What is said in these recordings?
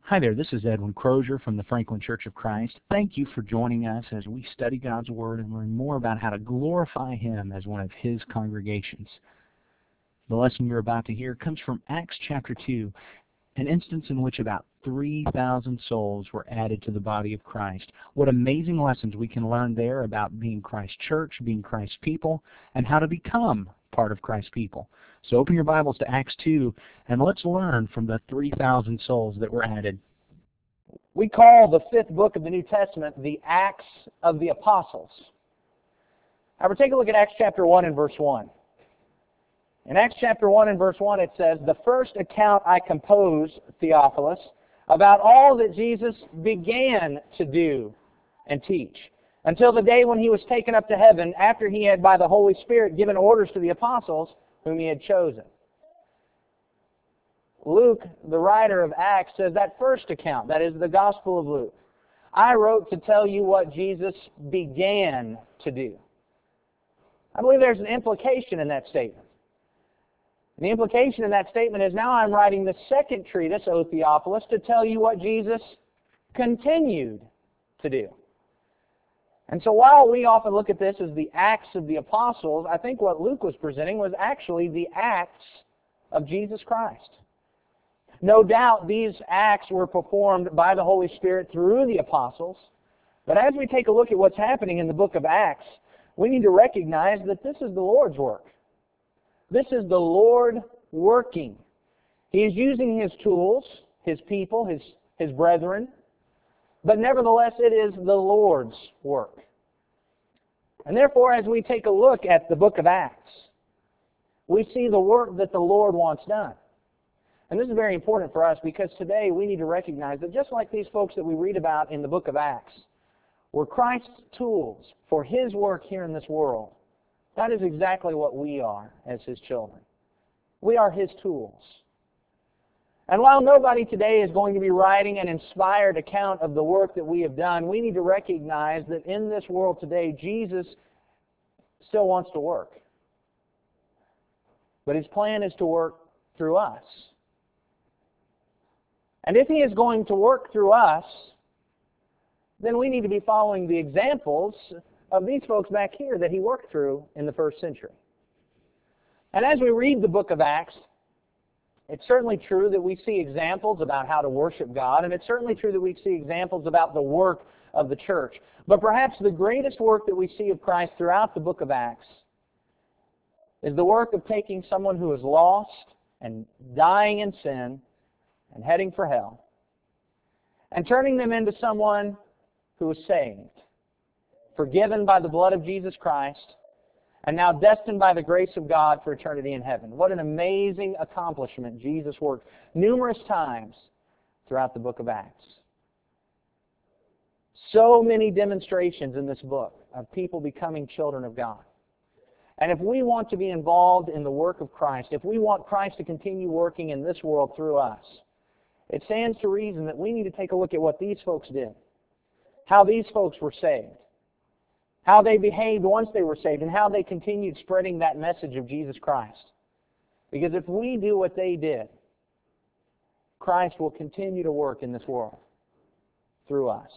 Hi there, this is Edwin Crozier from the Franklin Church of Christ. Thank you for joining us as we study God's Word and learn more about how to glorify Him as one of His congregations. The lesson you're about to hear comes from Acts chapter 2, an instance in which about 3,000 souls were added to the body of Christ. What amazing lessons we can learn there about being Christ's church, being Christ's people, and how to become part of Christ's people. So open your Bibles to Acts 2, and let's learn from the 3,000 souls that were added. We call the fifth book of the New Testament the Acts of the Apostles. However, take a look at Acts chapter 1 and verse 1. In Acts chapter 1 and verse 1 it says, "The first account I compose, Theophilus, about all that Jesus began to do and teach, until the day when He was taken up to heaven, after He had by the Holy Spirit given orders to the apostles whom He had chosen." Luke, the writer of Acts, says that first account, that is the Gospel of Luke, I wrote to tell you what Jesus began to do. I believe there's an implication in that statement. And the implication in that statement is now I'm writing the second treatise, O Theophilus, to tell you what Jesus continued to do. And so while we often look at this as the Acts of the Apostles, I think what Luke was presenting was actually the Acts of Jesus Christ. No doubt these acts were performed by the Holy Spirit through the apostles, but as we take a look at what's happening in the book of Acts, we need to recognize that this is the Lord's work. This is the Lord working. He is using His tools, His people, His brethren, but nevertheless it is the Lord's work. And therefore, as we take a look at the book of Acts, we see the work that the Lord wants done. And this is very important for us because today we need to recognize that just like these folks that we read about in the book of Acts were Christ's tools for His work here in this world, that is exactly what we are as His children. We are His tools. And while nobody today is going to be writing an inspired account of the work that we have done, we need to recognize that in this world today, Jesus still wants to work. But His plan is to work through us. And if He is going to work through us, then we need to be following the examples of these folks back here that He worked through in the first century. And as we read the book of Acts, it's certainly true that we see examples about how to worship God, and it's certainly true that we see examples about the work of the church. But perhaps the greatest work that we see of Christ throughout the book of Acts is the work of taking someone who is lost and dying in sin and heading for hell, and turning them into someone who is saved, forgiven by the blood of Jesus Christ, and now destined by the grace of God for eternity in heaven. What an amazing accomplishment Jesus worked numerous times throughout the book of Acts. So many demonstrations in this book of people becoming children of God. And if we want to be involved in the work of Christ, if we want Christ to continue working in this world through us, it stands to reason that we need to take a look at what these folks did, how these folks were saved, how they behaved once they were saved, and how they continued spreading that message of Jesus Christ. Because if we do what they did, Christ will continue to work in this world through us.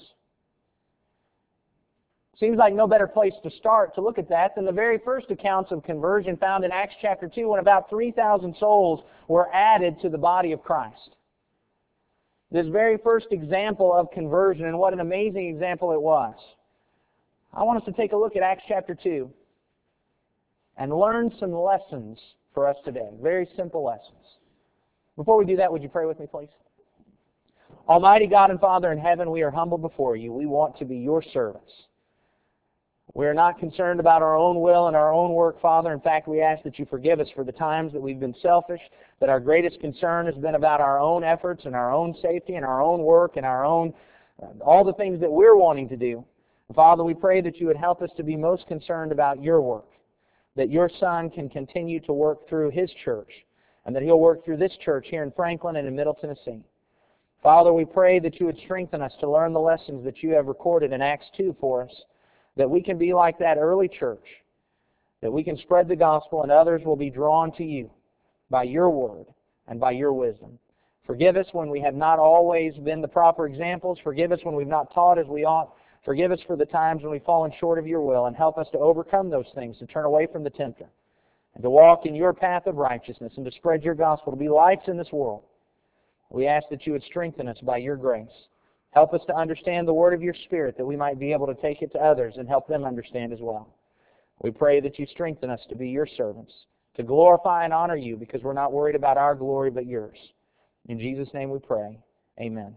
Seems like no better place to start to look at that than the very first accounts of conversion found in Acts chapter 2 when about 3,000 souls were added to the body of Christ. This very first example of conversion, and what an amazing example it was. I want us to take a look at Acts chapter 2 and learn some lessons for us today. Very simple lessons. Before we do that, would you pray with me, please? Almighty God and Father in heaven, we are humble before you. We want to be your servants. We are not concerned about our own will and our own work, Father. In fact, we ask that you forgive us for the times that we've been selfish, that our greatest concern has been about our own efforts and our own safety and our own work and our own, all the things that we're wanting to do. Father, we pray that you would help us to be most concerned about your work, that your Son can continue to work through His church, and that He'll work through this church here in Franklin and in Middle Tennessee. Father, we pray that you would strengthen us to learn the lessons that you have recorded in Acts 2 for us, that we can be like that early church, that we can spread the gospel and others will be drawn to you by your word and by your wisdom. Forgive us when we have not always been the proper examples. Forgive us when we've not taught as we ought. Forgive us for the times when we've fallen short of your will, and help us to overcome those things, to turn away from the tempter, and to walk in your path of righteousness, and to spread your gospel, to be lights in this world. We ask that you would strengthen us by your grace. Help us to understand the word of your Spirit, that we might be able to take it to others and help them understand as well. We pray that you strengthen us to be your servants, to glorify and honor you, because we're not worried about our glory but yours. In Jesus' name we pray. Amen.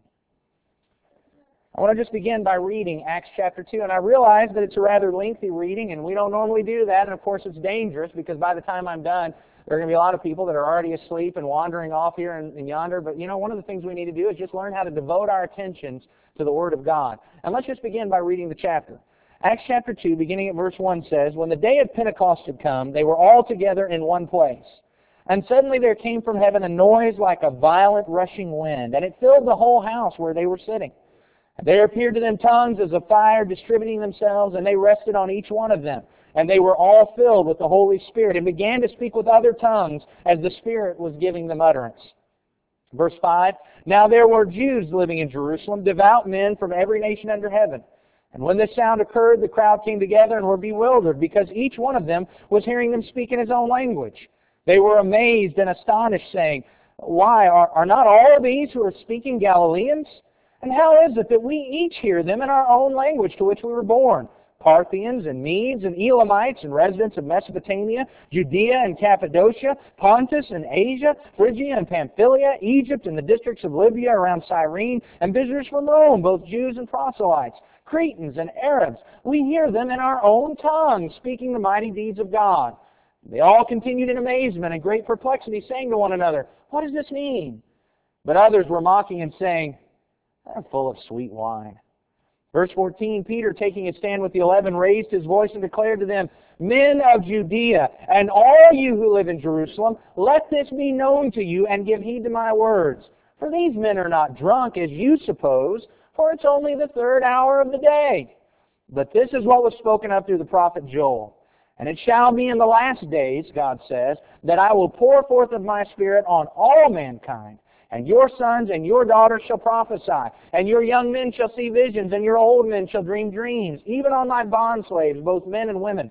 I want to just begin by reading Acts chapter 2, and I realize that it's a rather lengthy reading, and we don't normally do that, and of course it's dangerous, because by the time I'm done, there are going to be a lot of people that are already asleep and wandering off here and yonder, but you know, one of the things we need to do is just learn how to devote our attentions to the Word of God. And let's just begin by reading the chapter. Acts chapter 2, beginning at verse 1 says, "When the day of Pentecost had come, they were all together in one place. And suddenly there came from heaven a noise like a violent rushing wind, and it filled the whole house where they were sitting. And there appeared to them tongues as of fire distributing themselves, and they rested on each one of them. And they were all filled with the Holy Spirit, and began to speak with other tongues as the Spirit was giving them utterance." Verse 5, "Now there were Jews living in Jerusalem, devout men from every nation under heaven. And when this sound occurred, the crowd came together and were bewildered, because each one of them was hearing them speak in his own language. They were amazed and astonished, saying, 'Why, are not all these who are speaking Galileans? And how is it that we each hear them in our own language to which we were born? Parthians and Medes and Elamites and residents of Mesopotamia, Judea and Cappadocia, Pontus and Asia, Phrygia and Pamphylia, Egypt and the districts of Libya around Cyrene, and visitors from Rome, both Jews and proselytes, Cretans and Arabs. We hear them in our own tongue, speaking the mighty deeds of God.' They all continued in amazement and great perplexity, saying to one another, 'What does this mean?' But others were mocking and saying, 'They're full of sweet wine.' Verse 14, Peter, taking his stand with the 11, raised his voice and declared to them, 'Men of Judea, and all you who live in Jerusalem, let this be known to you, and give heed to my words. For these men are not drunk, as you suppose, for it's only the third hour of the day. But this is what was spoken of through the prophet Joel. And it shall be in the last days, God says, that I will pour forth of my Spirit on all mankind. And your sons and your daughters shall prophesy, and your young men shall see visions, and your old men shall dream dreams, even on my bondslaves, both men and women.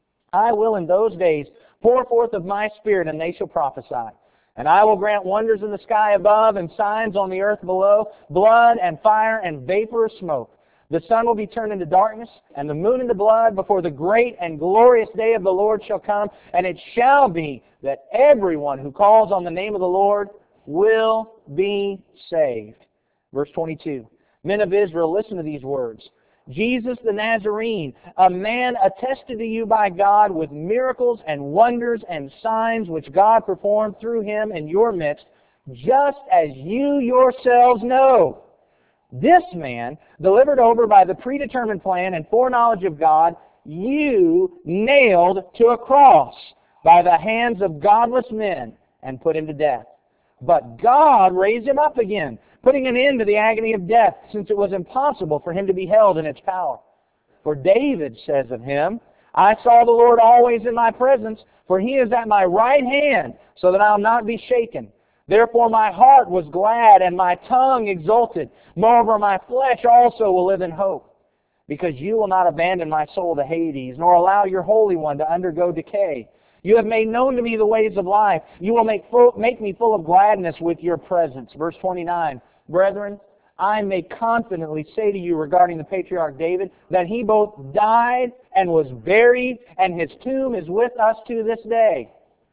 I will in those days pour forth of my Spirit, and they shall prophesy. And I will grant wonders in the sky above, and signs on the earth below, blood and fire and vapor of smoke. The sun will be turned into darkness, and the moon into blood, before the great and glorious day of the Lord shall come. And it shall be that everyone who calls on the name of the Lord will be saved." Verse 22, "Men of Israel, listen to these words. Jesus the Nazarene, a man attested to you by God with miracles and wonders and signs which God performed through him in your midst, just as you yourselves know. This man, delivered over by the predetermined plan and foreknowledge of God, you nailed to a cross by the hands of godless men and put him to death. But God raised him up again, putting an end to the agony of death, since it was impossible for him to be held in its power. For David says of him, 'I saw the Lord always in my presence, for he is at my right hand, so that I will not be shaken. Therefore my heart was glad, and my tongue exulted. Moreover, my flesh also will live in hope. Because you will not abandon my soul to Hades, nor allow your Holy One to undergo decay. You have made known to me the ways of life. You will make me full of gladness with your presence.'" Verse 29, "Brethren, I may confidently say to you regarding the patriarch David, that he both died and was buried, and his tomb is with us to this day.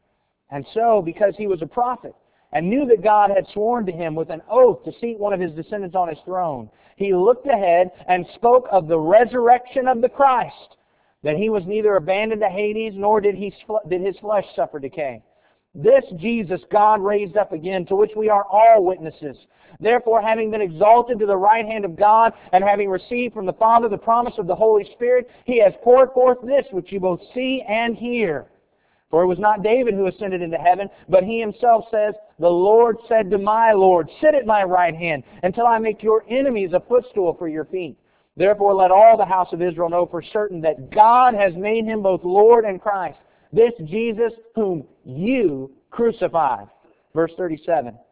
And so, because he was a prophet, and knew that God had sworn to him with an oath to seat one of his descendants on his throne, he looked ahead and spoke of the resurrection of the Christ, that he was neither abandoned to Hades, nor did his flesh suffer decay. This Jesus God raised up again, to which we are all witnesses. Therefore, having been exalted to the right hand of God, and having received from the Father the promise of the Holy Spirit, he has poured forth this which you both see and hear. For it was not David who ascended into heaven, but he himself says, 'The Lord said to my Lord, sit at my right hand, until I make your enemies a footstool for your feet.' Therefore let all the house of Israel know for certain that God has made him both Lord and Christ, this Jesus whom you crucified." Verse 37,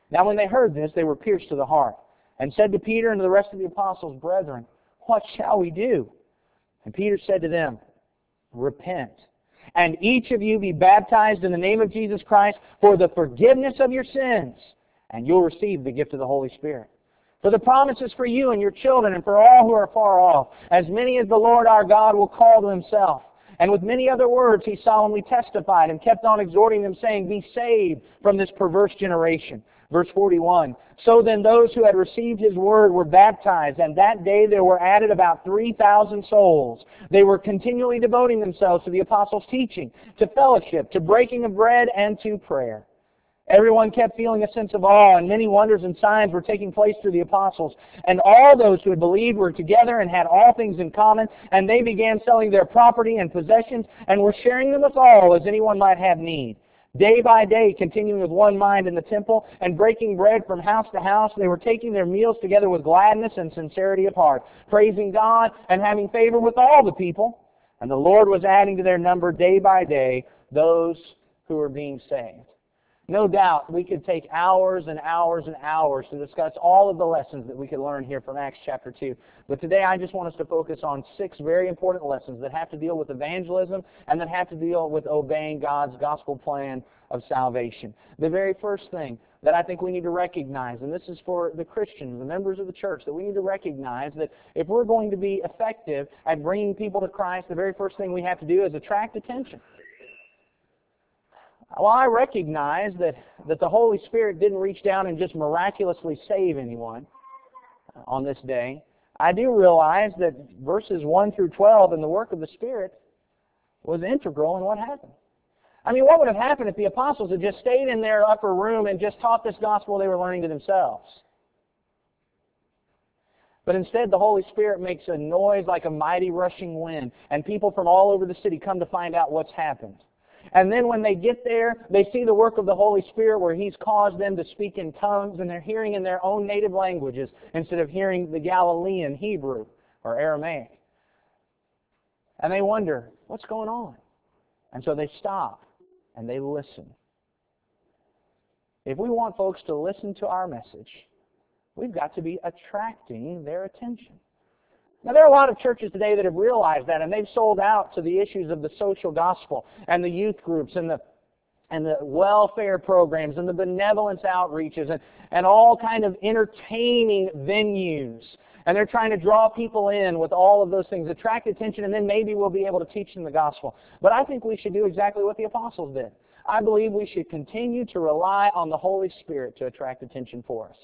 Now when they heard this, they were pierced to the heart, and said to Peter and to the rest of the apostles, Brethren, what shall we do? And Peter said to them, Repent, and each of you be baptized in the name of Jesus Christ for the forgiveness of your sins, and you'll receive the gift of the Holy Spirit. For the promise is for you and your children and for all who are far off, as many as the Lord our God will call to Himself. And with many other words he solemnly testified and kept on exhorting them, saying, Be saved from this perverse generation. Verse 41, So then those who had received His word were baptized, and that day there were added about 3,000 souls. They were continually devoting themselves to the apostles' teaching, to fellowship, to breaking of bread, and to prayer. Everyone kept feeling a sense of awe, and many wonders and signs were taking place through the apostles. And all those who had believed were together and had all things in common, and they began selling their property and possessions, and were sharing them with all as anyone might have need. Day by day, continuing with one mind in the temple, and breaking bread from house to house, they were taking their meals together with gladness and sincerity of heart, praising God and having favor with all the people. And the Lord was adding to their number day by day those who were being saved. No doubt we could take hours and hours and hours to discuss all of the lessons that we could learn here from Acts chapter 2. But today I just want us to focus on 6 very important lessons that have to deal with evangelism and that have to deal with obeying God's gospel plan of salvation. The very first thing that I think we need to recognize, and this is for the Christians, the members of the church, that we need to recognize that if we're going to be effective at bringing people to Christ, the very first thing we have to do is attract attention. Well, I recognize that the Holy Spirit didn't reach down and just miraculously save anyone on this day. I do realize that verses 1 through 12 in the work of the Spirit was integral in what happened. I mean, what would have happened if the apostles had just stayed in their upper room and just taught this gospel they were learning to themselves? But instead, the Holy Spirit makes a noise like a mighty rushing wind, and people from all over the city come to find out what's happened. And then when they get there, they see the work of the Holy Spirit where He's caused them to speak in tongues, and they're hearing in their own native languages instead of hearing the Galilean Hebrew or Aramaic. And they wonder, what's going on? And so they stop and they listen. If we want folks to listen to our message, we've got to be attracting their attention. Now, there are a lot of churches today that have realized that, and they've sold out to the issues of the social gospel and the youth groups and the welfare programs and the benevolence outreaches and all kind of entertaining venues. And they're trying to draw people in with all of those things, attract attention, and then maybe we'll be able to teach them the gospel. But I think we should do exactly what the apostles did. I believe we should continue to rely on the Holy Spirit to attract attention for us.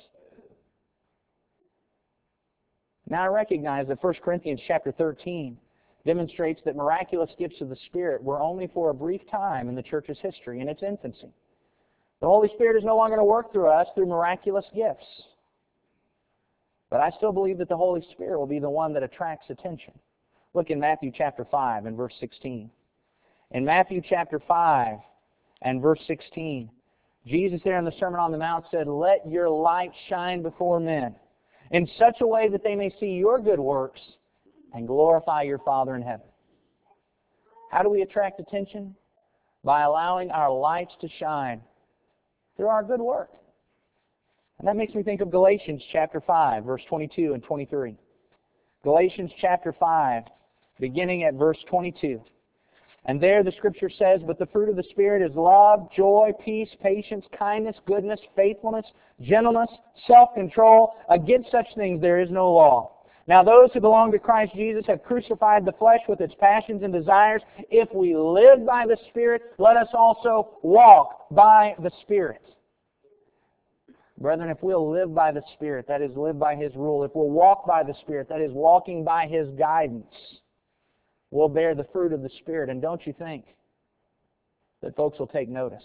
Now I recognize that 1 Corinthians chapter 13 demonstrates that miraculous gifts of the Spirit were only for a brief time in the church's history, in its infancy. The Holy Spirit is no longer going to work through us through miraculous gifts. But I still believe that the Holy Spirit will be the one that attracts attention. Look in Matthew chapter 5 and verse 16. In Matthew chapter 5 and verse 16, Jesus there in the Sermon on the Mount said, Let your light shine before men, in such a way that they may see your good works and glorify your Father in heaven. How do we attract attention? By allowing our lights to shine through our good work. And that makes me think of Galatians chapter 5, verse 22 and 23. Galatians chapter 5, beginning at verse 22. And there the Scripture says, But the fruit of the Spirit is love, joy, peace, patience, kindness, goodness, faithfulness, gentleness, self-control. Against such things there is no law. Now those who belong to Christ Jesus have crucified the flesh with its passions and desires. If we live by the Spirit, let us also walk by the Spirit. Brethren, if we'll live by the Spirit, that is, live by His rule, if we'll walk by the Spirit, that is, walking by His guidance, we'll bear the fruit of the Spirit. And don't you think that folks will take notice?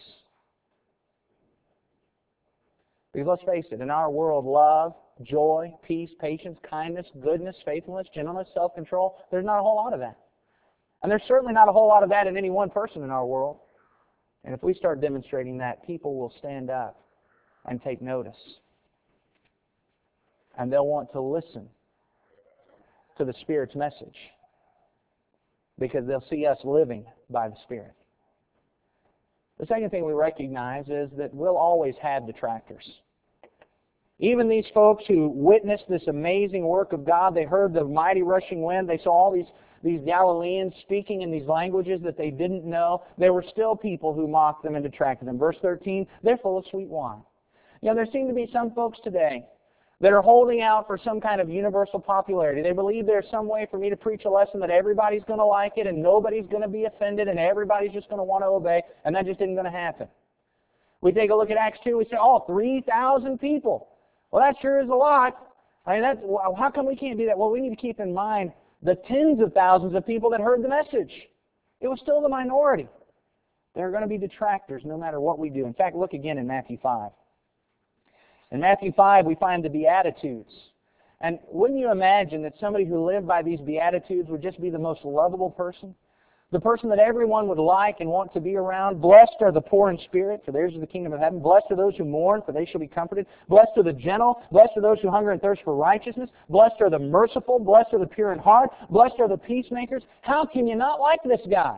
Because let's face it, in our world, love, joy, peace, patience, kindness, goodness, faithfulness, gentleness, self-control, there's not a whole lot of that. And there's certainly not a whole lot of that in any one person in our world. And if we start demonstrating that, people will stand up and take notice. And they'll want to listen to the Spirit's message, because they'll see us living by the Spirit. The second thing we recognize is that we'll always have detractors. Even these folks who witnessed this amazing work of God, they heard the mighty rushing wind, they saw all these Galileans speaking in these languages that they didn't know, there were still people who mocked them and detracted them. Verse 13, they're full of sweet wine. There seem to be some folks today that are holding out for some kind of universal popularity. They believe there's some way for me to preach a lesson that everybody's going to like it and nobody's going to be offended and everybody's just going to want to obey, and that just isn't going to happen. We take a look at Acts 2, we say, 3,000 people. Well, that sure is a lot. How come we can't do that? Well, we need to keep in mind the tens of thousands of people that heard the message. It was still the minority. There are going to be detractors no matter what we do. In fact, look again in Matthew 5. In Matthew 5, we find the Beatitudes. And wouldn't you imagine that somebody who lived by these Beatitudes would just be the most lovable person? The person that everyone would like and want to be around. Blessed are the poor in spirit, for theirs is the kingdom of heaven. Blessed are those who mourn, for they shall be comforted. Blessed are the gentle. Blessed are those who hunger and thirst for righteousness. Blessed are the merciful. Blessed are the pure in heart. Blessed are the peacemakers. How can you not like this guy?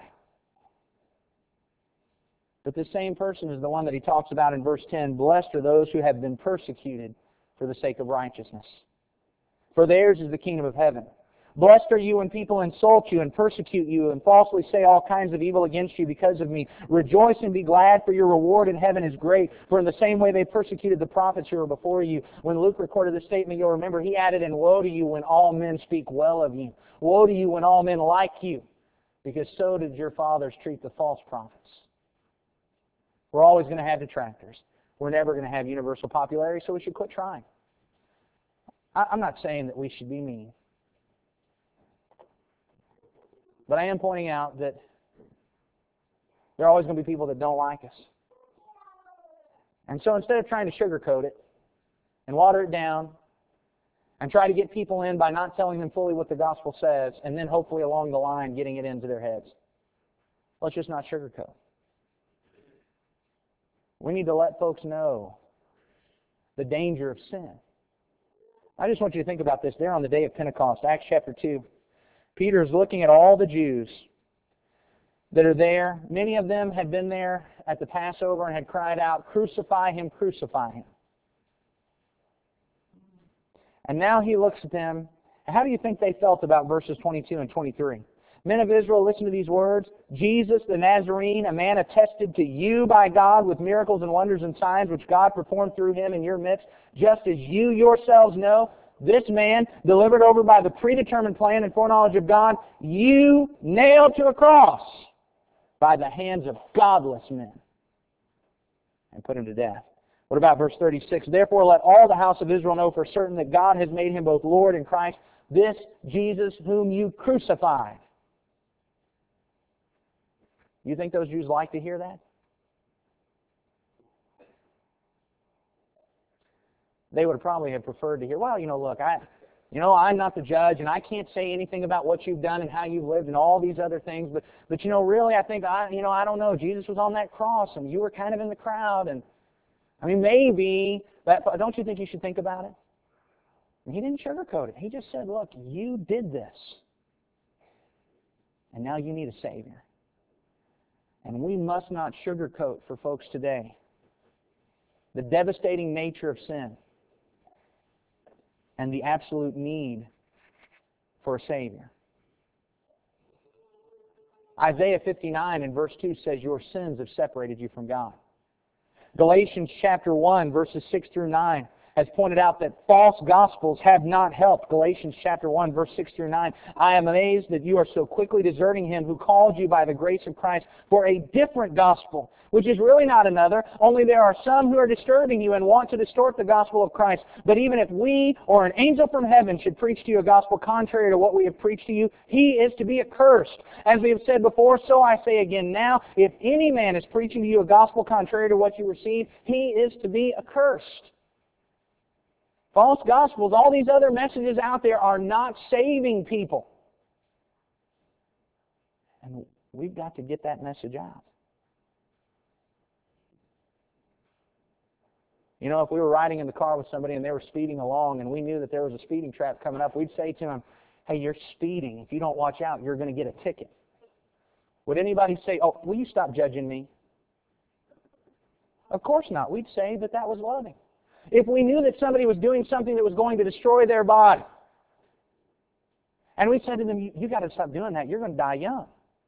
But this same person is the one that he talks about in verse 10. Blessed are those who have been persecuted for the sake of righteousness, for theirs is the kingdom of heaven. Blessed are you when people insult you and persecute you and falsely say all kinds of evil against you because of me. Rejoice and be glad, for your reward in heaven is great. For in the same way they persecuted the prophets who were before you. When Luke recorded this statement, you'll remember he added, and woe to you when all men speak well of you. Woe to you when all men like you, because so did your fathers treat the false prophets. We're always going to have detractors. We're never going to have universal popularity, so we should quit trying. I'm not saying that we should be mean. But I am pointing out that there are always going to be people that don't like us. And so instead of trying to sugarcoat it and water it down and try to get people in by not telling them fully what the gospel says and then hopefully along the line getting it into their heads, let's just not sugarcoat. We need to let folks know the danger of sin. I just want you to think about this there on the day of Pentecost, Acts chapter 2. Peter is looking at all the Jews that are there. Many of them had been there at the Passover and had cried out, "Crucify him, crucify him." And now he looks at them. How do you think they felt about verses 22 and 23? Men of Israel, listen to these words. Jesus the Nazarene, a man attested to you by God with miracles and wonders and signs which God performed through him in your midst, just as you yourselves know. This man, delivered over by the predetermined plan and foreknowledge of God, you nailed to a cross by the hands of godless men and put him to death. What about verse 36? Therefore let all the house of Israel know for certain that God has made him both Lord and Christ, this Jesus whom you crucified. You think those Jews like to hear that? They would probably have preferred to hear, well, look, I'm not the judge, and I can't say anything about what you've done and how you've lived and all these other things, but really, I think, I don't know, Jesus was on that cross, and you were kind of in the crowd, and, maybe, don't you think you should think about it? And he didn't sugarcoat it. He just said, look, you did this, and now you need a Savior. And we must not sugarcoat for folks today the devastating nature of sin and the absolute need for a Savior. Isaiah 59 in verse 2 says, your sins have separated you from God. Galatians chapter 1, verses 6 through 9 has pointed out that false gospels have not helped. Galatians chapter 1, verse 6 through 9. I am amazed that you are so quickly deserting him who called you by the grace of Christ for a different gospel, which is really not another, only there are some who are disturbing you and want to distort the gospel of Christ. But even if we or an angel from heaven should preach to you a gospel contrary to what we have preached to you, he is to be accursed. As we have said before, so I say again now, if any man is preaching to you a gospel contrary to what you received, he is to be accursed. False gospels, all these other messages out there are not saving people. And we've got to get that message out. If we were riding in the car with somebody and they were speeding along and we knew that there was a speeding trap coming up, we'd say to them, hey, you're speeding. If you don't watch out, you're going to get a ticket. Would anybody say, oh, will you stop judging me? Of course not. We'd say that was loving. If we knew that somebody was doing something that was going to destroy their body, and we said to them, you got to stop doing that, you're going to die young.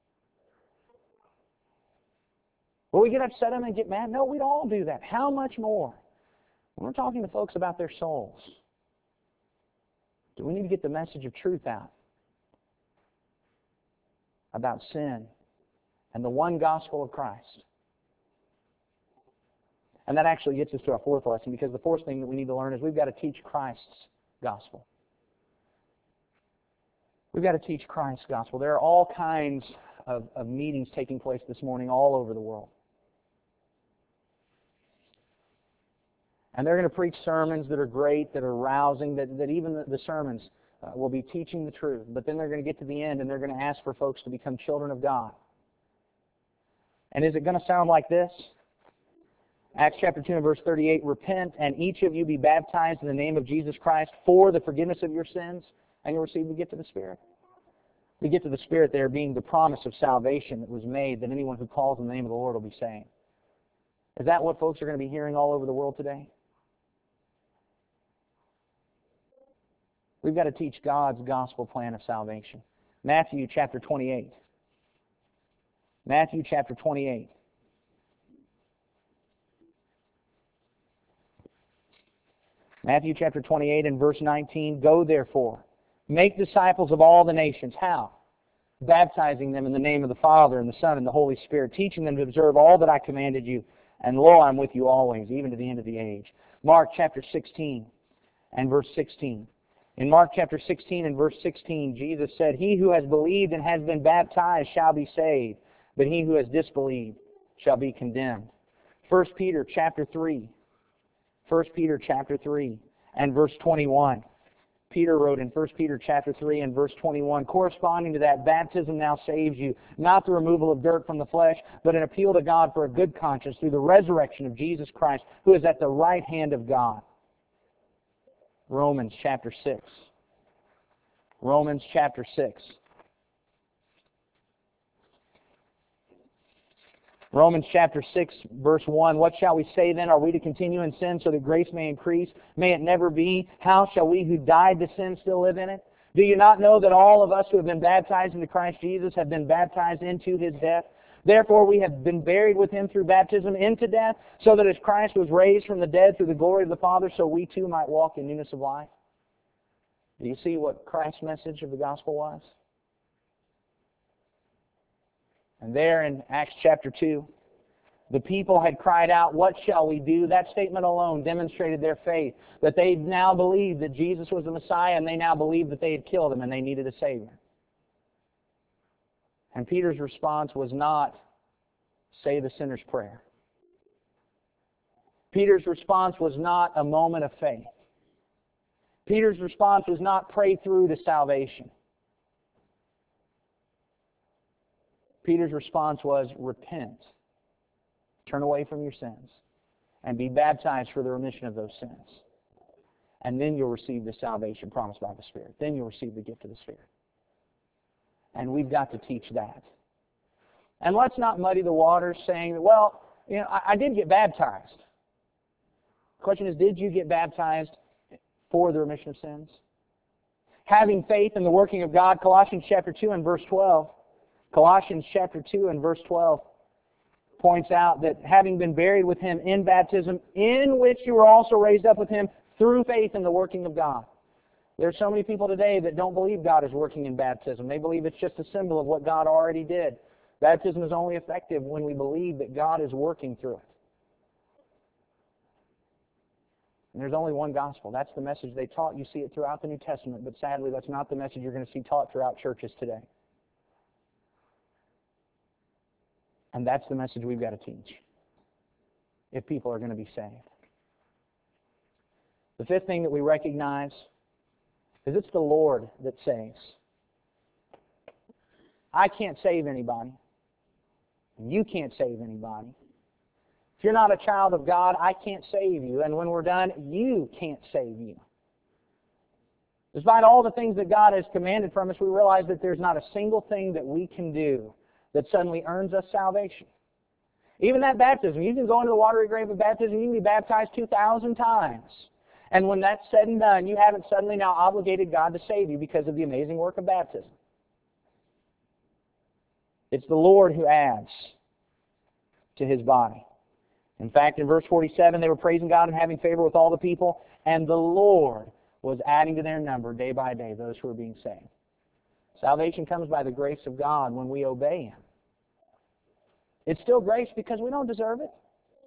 Will we get upset at them and get mad? No, we'd all do that. How much more when we're talking to folks about their souls? Do we need to get the message of truth out about sin and the one gospel of Christ? And that actually gets us to our fourth lesson, because the fourth thing that we need to learn is we've got to teach Christ's gospel. We've got to teach Christ's gospel. There are all kinds of meetings taking place this morning all over the world. And they're going to preach sermons that are great, that are rousing, that even the sermons will be teaching the truth. But then they're going to get to the end and they're going to ask for folks to become children of God. And is it going to sound like this? Acts chapter 2 and verse 38, repent and each of you be baptized in the name of Jesus Christ for the forgiveness of your sins, and you'll receive the gift of the Spirit. The gift of the Spirit there being the promise of salvation that was made, that anyone who calls on the name of the Lord will be saved. Is that what folks are going to be hearing all over the world today? We've got to teach God's gospel plan of salvation. Matthew chapter 28. Matthew chapter 28. Matthew chapter 28 and verse 19, go therefore, make disciples of all the nations. How? Baptizing them in the name of the Father and the Son and the Holy Spirit, teaching them to observe all that I commanded you, and lo, I'm with you always, even to the end of the age. Mark chapter 16 and verse 16. In Mark chapter 16 and verse 16, Jesus said, he who has believed and has been baptized shall be saved, but he who has disbelieved shall be condemned. 1 Peter chapter 3. 1 Peter chapter 3 and verse 21. Peter wrote in 1 Peter chapter 3 and verse 21, corresponding to that, baptism now saves you, not the removal of dirt from the flesh, but an appeal to God for a good conscience through the resurrection of Jesus Christ, who is at the right hand of God. Romans chapter 6. Romans chapter 6. Romans chapter 6, verse 1, what shall we say then? Are we to continue in sin so that grace may increase? May it never be. How shall we who died to sin still live in it? Do you not know that all of us who have been baptized into Christ Jesus have been baptized into His death? Therefore we have been buried with Him through baptism into death, so that as Christ was raised from the dead through the glory of the Father, so we too might walk in newness of life. Do you see what Christ's message of the gospel was? And there in Acts chapter 2, the people had cried out, what shall we do? That statement alone demonstrated their faith, that they now believed that Jesus was the Messiah, and they now believed that they had killed Him and they needed a Savior. And Peter's response was not, say the sinner's prayer. Peter's response was not a moment of faith. Peter's response was not pray through to salvation. Peter's response was repent, turn away from your sins, and be baptized for the remission of those sins. And then you'll receive the salvation promised by the Spirit. Then you'll receive the gift of the Spirit. And we've got to teach that. And let's not muddy the waters saying, well, you know, I did get baptized. The question is, did you get baptized for the remission of sins? Having faith in the working of God, Colossians chapter 2 and verse 12. Colossians chapter 2 and verse 12 points out that having been buried with Him in baptism, in which you were also raised up with Him through faith in the working of God. There are so many people today that don't believe God is working in baptism. They believe it's just a symbol of what God already did. Baptism is only effective when we believe that God is working through it. And there's only one gospel. That's the message they taught. You see it throughout the New Testament, but sadly that's not the message you're going to see taught throughout churches today. And that's the message we've got to teach if people are going to be saved. The fifth thing that we recognize is it's the Lord that saves. I can't save anybody. You can't save anybody. If you're not a child of God, I can't save you. And when we're done, you can't save you. Despite all the things that God has commanded from us, we realize that there's not a single thing that we can do that suddenly earns us salvation. Even that baptism, you can go into the watery grave of baptism, you can be baptized 2,000 times. And when that's said and done, you haven't suddenly now obligated God to save you because of the amazing work of baptism. It's the Lord who adds to His body. In fact, in verse 47, they were praising God and having favor with all the people, and the Lord was adding to their number day by day those who were being saved. Salvation comes by the grace of God when we obey Him. It's still grace because we don't deserve it.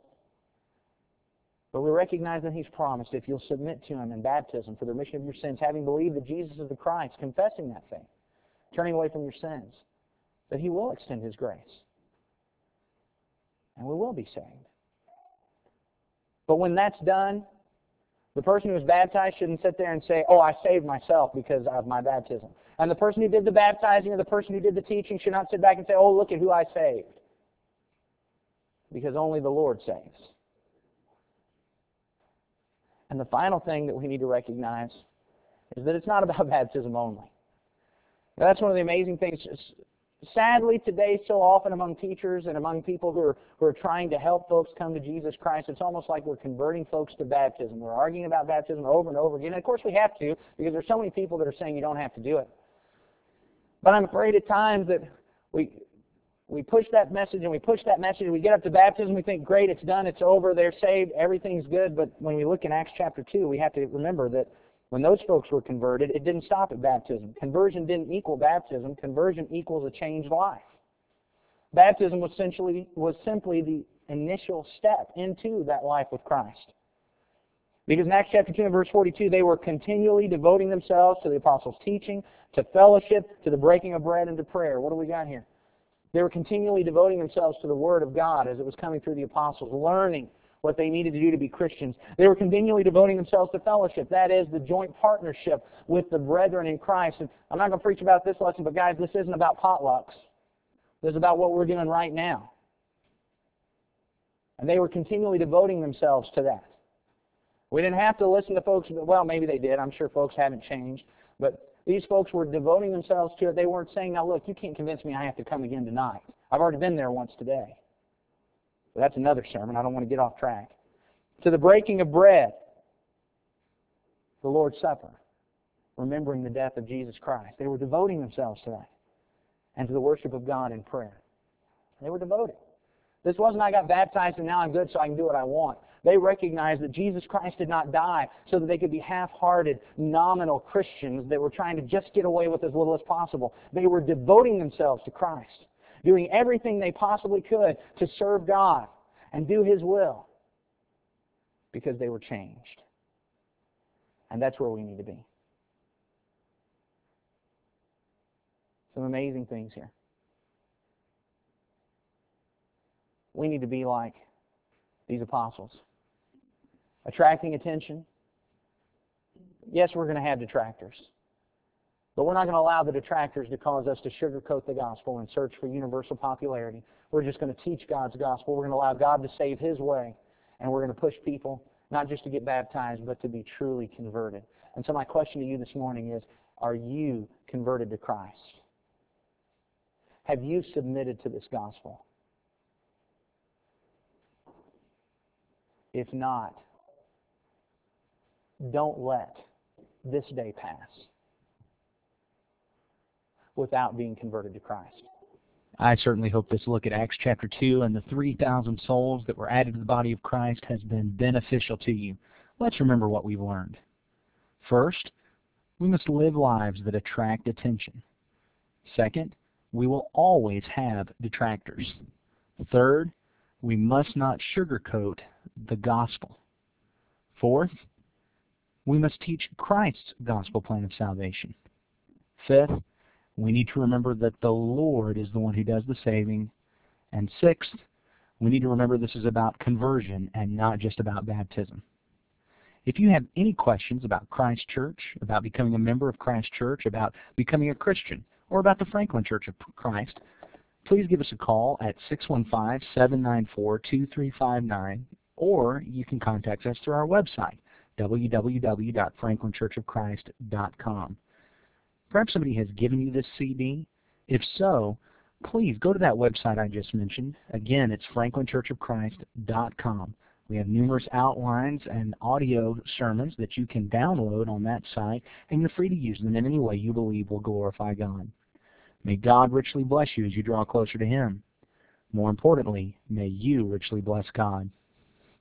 But we recognize that He's promised if you'll submit to Him in baptism for the remission of your sins, having believed that Jesus is the Christ, confessing that faith, turning away from your sins, that He will extend His grace. And we will be saved. But when that's done, the person who is baptized shouldn't sit there and say, oh, I saved myself because of my baptism. And the person who did the baptizing or the person who did the teaching should not sit back and say, oh, look at who I saved. Because only the Lord saves. And the final thing that we need to recognize is that it's not about baptism only. Now, that's one of the amazing things. Sadly, today, so often among teachers and among people who are trying to help folks come to Jesus Christ, it's almost like we're converting folks to baptism. We're arguing about baptism over and over again. And of course we have to, because there's so many people that are saying you don't have to do it. But I'm afraid at times that we push that message and we push that message and we get up to baptism, we think, great, it's done, it's over, they're saved, everything's good. But when we look in Acts chapter 2, we have to remember that when those folks were converted, it didn't stop at baptism. Conversion didn't equal baptism. Conversion equals a changed life. Baptism was simply the initial step into that life with Christ. Because in Acts chapter 2 and verse 42, they were continually devoting themselves to the apostles' teaching, to fellowship, to the breaking of bread, and to prayer. What do we got here? They were continually devoting themselves to the Word of God as it was coming through the apostles, learning what they needed to do to be Christians. They were continually devoting themselves to fellowship. That is, the joint partnership with the brethren in Christ. And I'm not going to preach about this lesson, but guys, this isn't about potlucks. This is about what we're doing right now. And they were continually devoting themselves to that. We didn't have to listen to folks, well, maybe they did. I'm sure folks haven't changed. But these folks were devoting themselves to it. They weren't saying, now look, you can't convince me I have to come again tonight. I've already been there once today. But that's another sermon. I don't want to get off track. To the breaking of bread, the Lord's Supper, remembering the death of Jesus Christ. They were devoting themselves to that. And to the worship of God in prayer. They were devoted. This wasn't I got baptized and now I'm good so I can do what I want. They recognized that Jesus Christ did not die so that they could be half-hearted, nominal Christians that were trying to just get away with as little as possible. They were devoting themselves to Christ, doing everything they possibly could to serve God and do His will because they were changed. And that's where we need to be. Some amazing things here. We need to be like these apostles. Attracting attention. Yes, we're going to have detractors. But we're not going to allow the detractors to cause us to sugarcoat the gospel and search for universal popularity. We're just going to teach God's gospel. We're going to allow God to save His way. And we're going to push people not just to get baptized, but to be truly converted. And so my question to you this morning is, are you converted to Christ? Have you submitted to this gospel? If not, don't let this day pass without being converted to Christ. I certainly hope this look at Acts chapter 2 and the 3,000 souls that were added to the body of Christ has been beneficial to you. Let's remember what we've learned. First, we must live lives that attract attention. Second, we will always have detractors. Third, we must not sugarcoat the gospel. Fourth, we must teach Christ's gospel plan of salvation. Fifth, we need to remember that the Lord is the one who does the saving. And sixth, we need to remember this is about conversion and not just about baptism. If you have any questions about Christ Church, about becoming a member of Christ Church, about becoming a Christian, or about the Franklin Church of Christ, please give us a call at 615-794-2359, or you can contact us through our website, www.franklinchurchofchrist.com. Perhaps somebody has given you this CD. If so, please go to that website I just mentioned. Again, it's franklinchurchofchrist.com. We have numerous outlines and audio sermons that you can download on that site, and you're free to use them in any way you believe will glorify God. May God richly bless you as you draw closer to Him. More importantly, may you richly bless God.